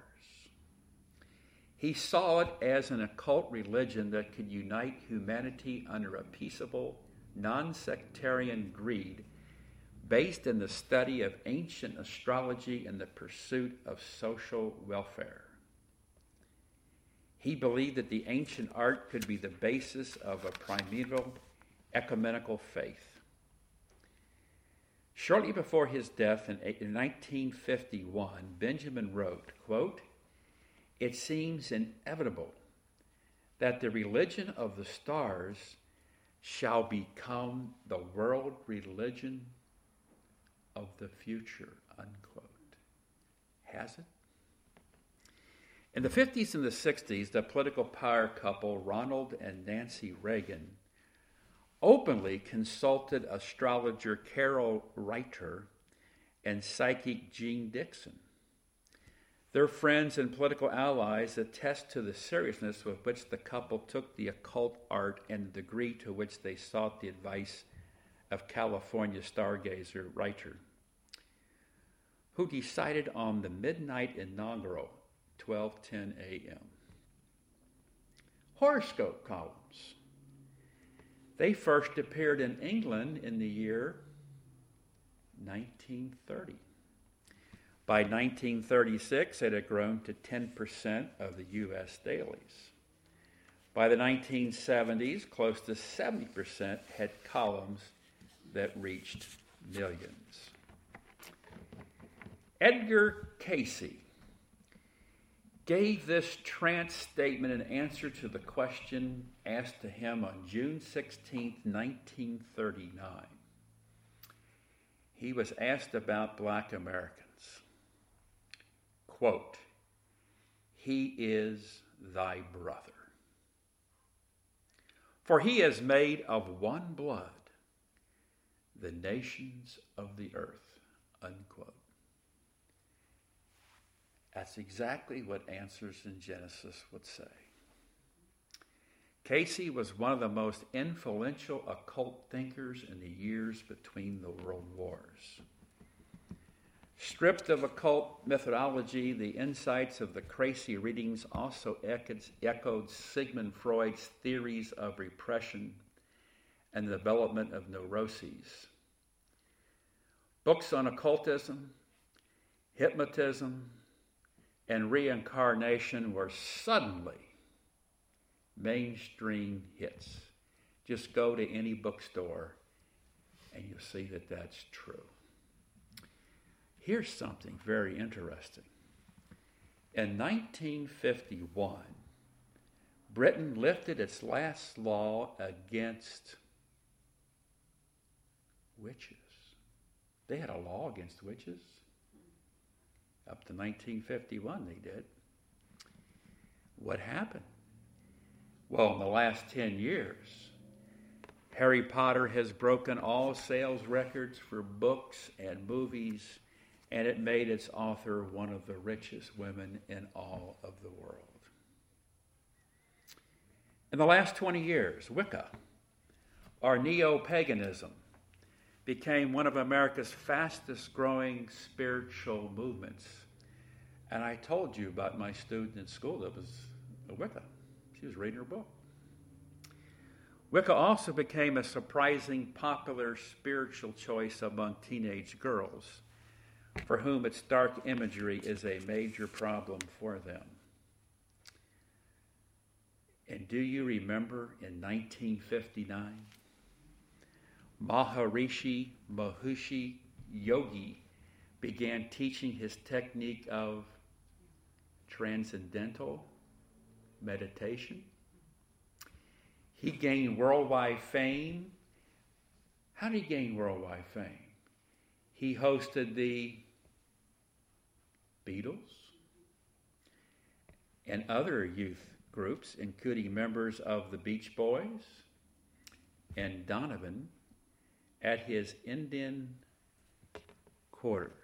He saw it as an occult religion that could unite humanity under a peaceable, non-sectarian greed based in the study of ancient astrology and the pursuit of social welfare. He believed that the ancient art could be the basis of a primeval ecumenical faith. Shortly before his death in nineteen fifty-one, Benjamin wrote, quote, "It seems inevitable that the religion of the stars shall become the world religion of the future," unquote. Has it? In the fifties and the sixties, the political power couple Ronald and Nancy Reagan openly consulted astrologer Carol Reiter and psychic Jean Dixon. Their friends and political allies attest to the seriousness with which the couple took the occult art and the degree to which they sought the advice of California stargazer Reiter, who decided on the midnight inaugural, twelve ten a.m. Horoscope columns. They first appeared in England in the year nineteen thirty. By nineteen thirty-six, it had grown to ten percent of the U S dailies. By the nineteen seventies, close to seventy percent had columns that reached millions. Edgar Cayce gave this trance statement in answer to the question asked to him on June sixteenth, nineteen thirty-nine. He was asked about black Americans. Quote, "He is thy brother. For he is made of one blood, the nations of the earth," unquote. That's exactly what Answers in Genesis would say. Cayce was one of the most influential occult thinkers in the years between the world wars. Stripped of occult methodology, the insights of the Cayce readings also echoed Sigmund Freud's theories of repression and the development of neuroses. Books on occultism, hypnotism, and reincarnation were suddenly mainstream hits. Just go to any bookstore and you'll see that that's true. Here's something very interesting. In nineteen fifty-one, Britain lifted its last law against witches. They had a law against witches. Up to nineteen fifty-one, they did. What happened? Well, in the last ten years, Harry Potter has broken all sales records for books and movies, and it made its author one of the richest women in all of the world. In the last twenty years, Wicca, or neo-paganism, became one of America's fastest growing spiritual movements. And I told you about my student in school that was a Wicca. She was reading her book. Wicca also became a surprising popular spiritual choice among teenage girls, for whom its dark imagery is a major problem for them. And do you remember in nineteen fifty-nine, Maharishi Mahesh Yogi began teaching his technique of transcendental meditation? He gained worldwide fame. How did he gain worldwide fame? He hosted the Beatles and other youth groups, including members of the Beach Boys and Donovan, at his Indian quarters.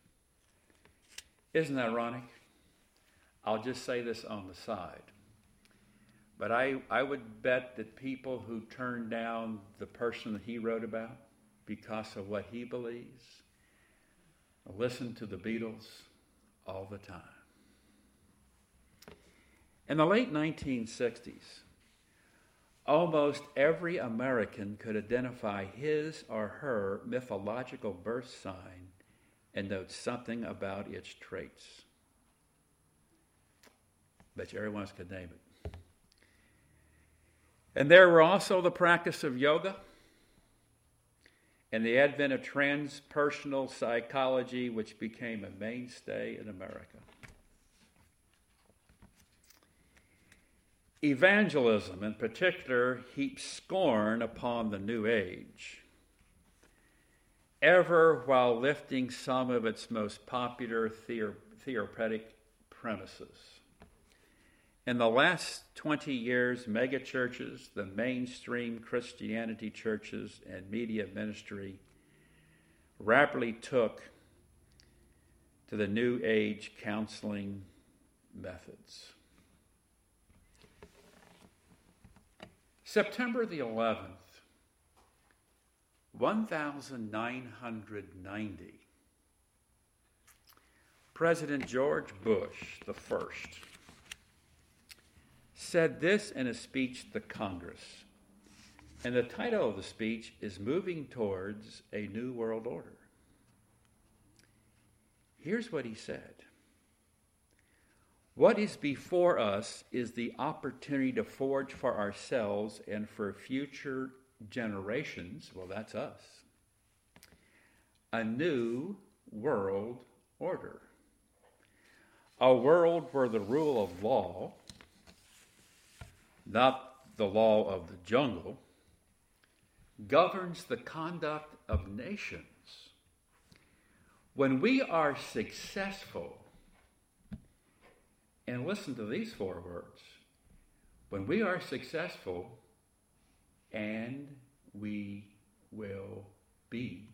Isn't that ironic? I'll just say this on the side. But I, I would bet that people who turned down the person that he wrote about because of what he believes listen to the Beatles all the time. In the late nineteen sixties, almost every American could identify his or her mythological birth sign and note something about its traits. Bet you everyone else could name it. And there were also the practice of yoga and the advent of transpersonal psychology, which became a mainstay in America. Evangelism, in particular, heaps scorn upon the New Age, ever while lifting some of its most popular theor- therapeutic premises. In the last twenty years, megachurches, the mainstream Christianity churches, and media ministry rapidly took to the New Age counseling methods. September the eleventh, nineteen ninety, President George Bush the First said this in a speech to Congress, and the title of the speech is Moving Towards a New World Order. Here's what he said. What is before us is the opportunity to forge for ourselves and for future generations, well, that's us, a new world order. A world where the rule of law, not the law of the jungle, governs the conduct of nations. When we are successful, and listen to these four words, when we are successful, and we will be,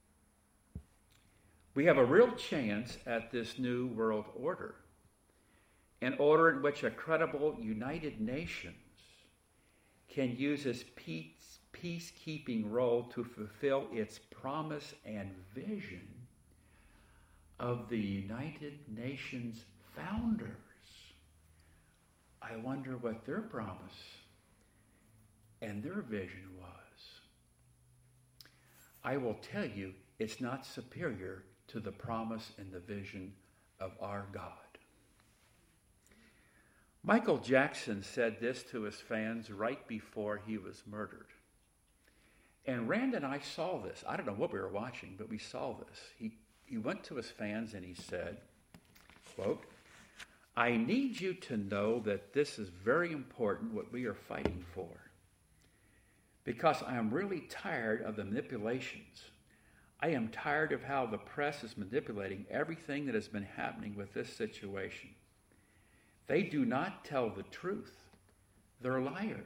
we have a real chance at this new world order, an order in which a credible United Nations can use its peace, peacekeeping role to fulfill its promise and vision of the United Nations founders. I wonder what their promise and their vision was. I will tell you, it's not superior to the promise and the vision of our God. Michael Jackson said this to his fans right before he was murdered. And Rand and I saw this. I don't know what we were watching, but we saw this. He, he went to his fans and he said, quote, I need you to know that this is very important, what we are fighting for, because I am really tired of the manipulations. I am tired of how the press is manipulating everything that has been happening with this situation. They do not tell the truth. They're liars.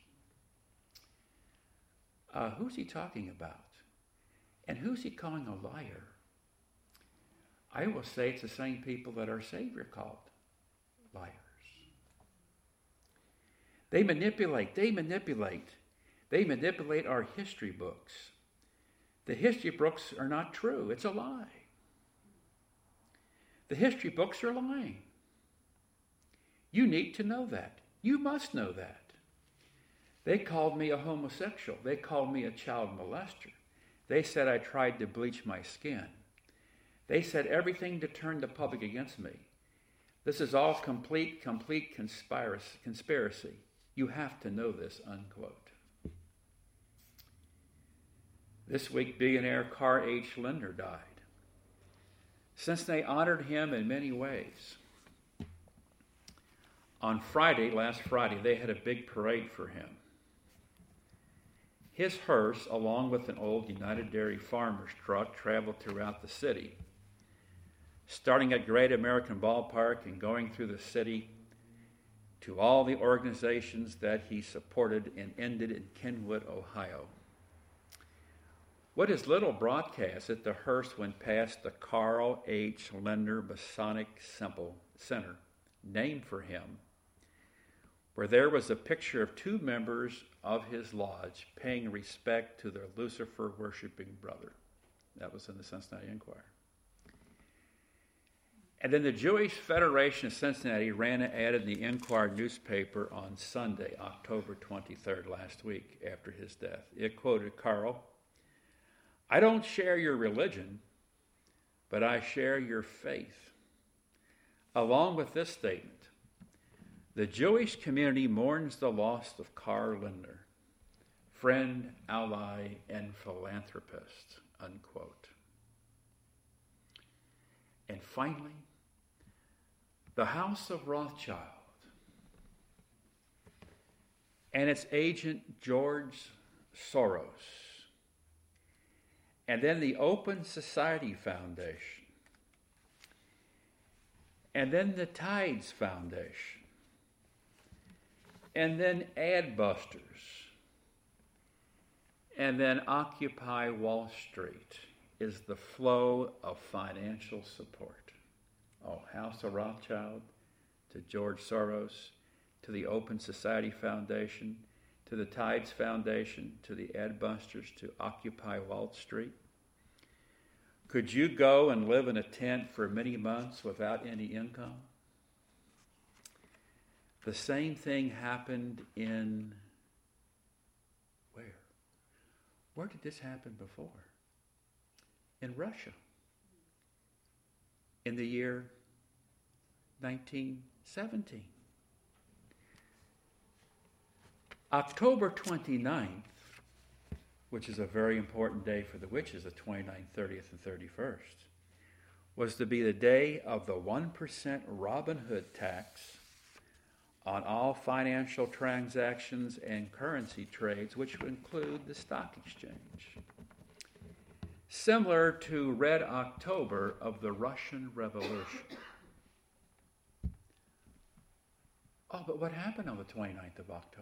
Uh, who's he talking about? And who's he calling a liar? I will say it's the same people that our Savior called liars. They manipulate, they manipulate, they manipulate our history books. The history books are not true. It's a lie. The history books are lying. You need to know that. You must know that. They called me a homosexual. They called me a child molester. They said I tried to bleach my skin. They said everything to turn the public against me. This is all complete, complete conspiracy. You have to know this, unquote. This week, billionaire Carl H. Lindner died. Since they honored him in many ways, on Friday, last Friday, they had a big parade for him. His hearse, along with an old United Dairy Farmers truck, traveled throughout the city, starting at Great American Ballpark and going through the city to all the organizations that he supported and ended in Kenwood, Ohio. What is little broadcast that the hearse went past the Carl H. Lindner Masonic Center, named for him, where there was a picture of two members of his lodge paying respect to their Lucifer-worshiping brother. That was in the Cincinnati Enquirer. And then the Jewish Federation of Cincinnati ran an ad in the Enquirer newspaper on Sunday, October twenty-third, last week, after his death. It quoted Carl, I don't share your religion, but I share your faith. Along with this statement, the Jewish community mourns the loss of Carl Lindner, friend, ally, and philanthropist, unquote. And finally, the House of Rothschild and its agent George Soros, and then the Open Society Foundation, and then the Tides Foundation, and then Adbusters, and then Occupy Wall Street is the flow of financial support. Oh, House of Rothschild, to George Soros, to the Open Society Foundation, to the Tides Foundation, to the Adbusters, to Occupy Wall Street. Could you go and live in a tent for many months without any income? The same thing happened in where? Where did this happen before? In Russia. In the year nineteen seventeen. October twenty-ninth, which is a very important day for the witches, the twenty-ninth, thirtieth, and thirty-first, was to be the day of the one percent Robin Hood tax on all financial transactions and currency trades, which would include the stock exchange. Similar to Red October of the Russian Revolution. Oh, but what happened on the twenty-ninth of October?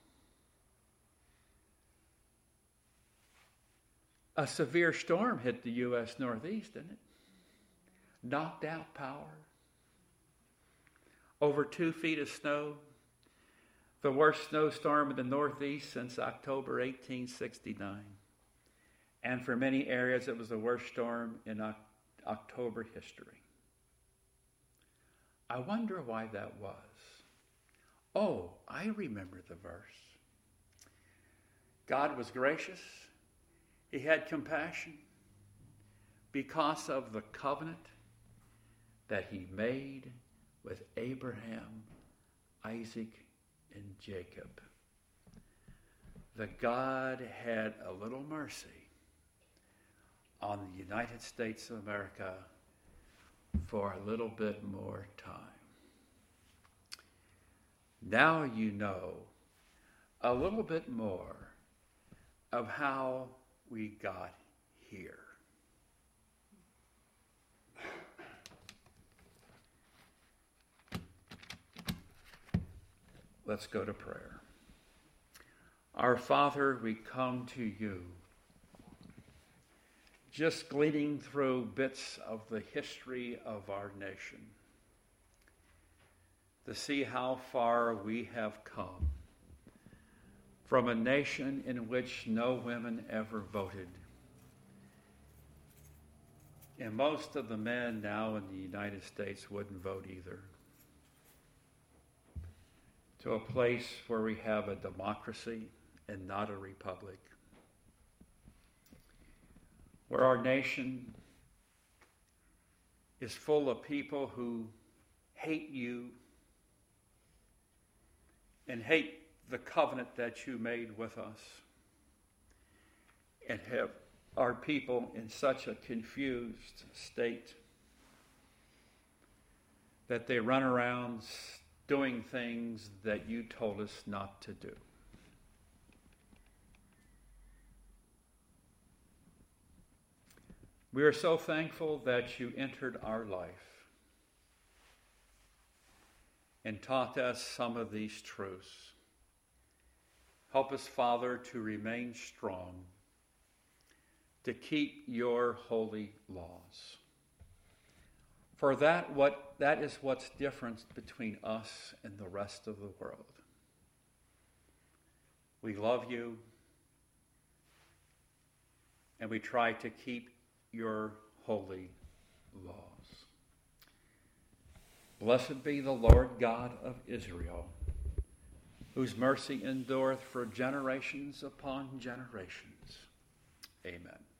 A severe storm hit the U S Northeast, didn't it? Knocked out power. Over two feet of snow. The worst snowstorm in the Northeast since October eighteen sixty-nine. And for many areas, it was the worst storm in o- October history. I wonder why that was. Oh, I remember the verse. God was gracious. He had compassion because of the covenant that he made with Abraham, Isaac, and Jacob. The God had a little mercy on the United States of America for a little bit more time. Now you know a little bit more of how we got here. Let's go to prayer. Our Father, we come to you just gleaning through bits of the history of our nation to see how far we have come from a nation in which no women ever voted. And most of the men now in the United States wouldn't vote either. To a place where we have a democracy and not a republic. Where our nation is full of people who hate you and hate the covenant that you made with us, and have our people in such a confused state that they run around doing things that you told us not to do. We are so thankful that you entered our life and taught us some of these truths. Help us, Father, to remain strong, to keep your holy laws. For that, what, that is what's different between us and the rest of the world. We love you, and we try to keep your holy laws. Blessed be the Lord God of Israel, whose mercy endureth for generations upon generations. Amen.